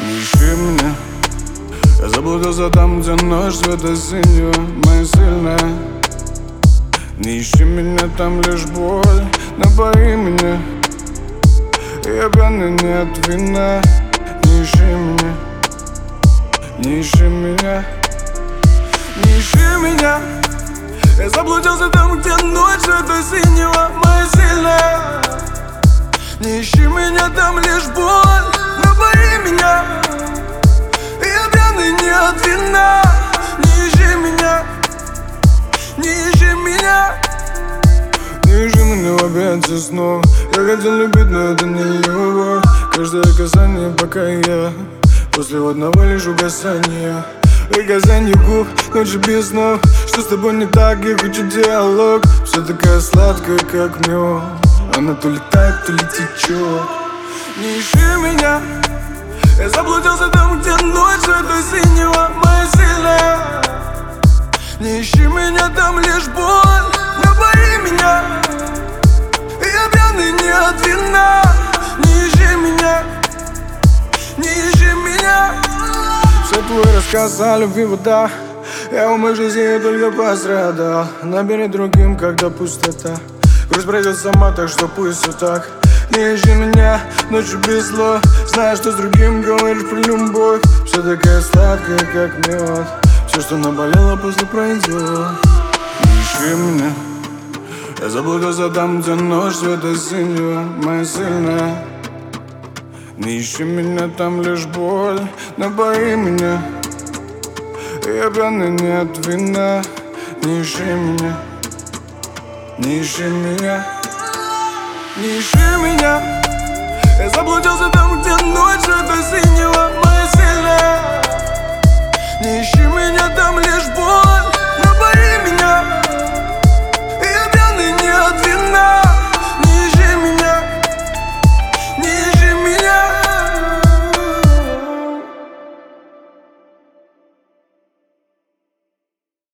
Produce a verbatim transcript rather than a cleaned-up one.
Не ищи меня, я заблудился там, где ночь света синего, моя сильная. Не ищи меня, там лишь боль, напои меня. Я пьяный не от вина. Не ищи меня, не ищи меня, не ищи меня. Я заблудился там, где ночь света синего, моя сильная. Не ищи меня, там лишь боль, напои меня. Я пьяный не от вина. Не ищи меня, не ищи меня, не ищи меня в объятия снова. Я хотел любить, но это не любовь. Каждое касание, пока я после одного лишь угасания. Приказание губ, ночи без снов. Что с тобой не так, я хочу диалог. Все такая сладкая, как мед. Она то летает, то ли течет. Не ищи меня, я заблудился там, где ночь света синего, моя сильная. Не ищи меня, там лишь боль, напои меня. Я пьяный не от вина. Не ищи меня, не ищи меня. Все твой рассказ о любви вода. Я в моей жизни только пострадал. Набери другим, когда пустота. Грусть пройдет сама, так что пусть все так. Не ищи меня ночью без слов. Знаешь, что с другим говоришь про любовь. Все такая сладкая, как мед. Все, что наболело, после пройдет. Не ищи меня, я заблудился там, где ночь света синего, моя сильная. Не ищи меня, там лишь боль, напои меня. Я пьяный не от вина. Не ищи меня, не ищи меня, не ищи меня. Я заблудился там, где ночь света синего,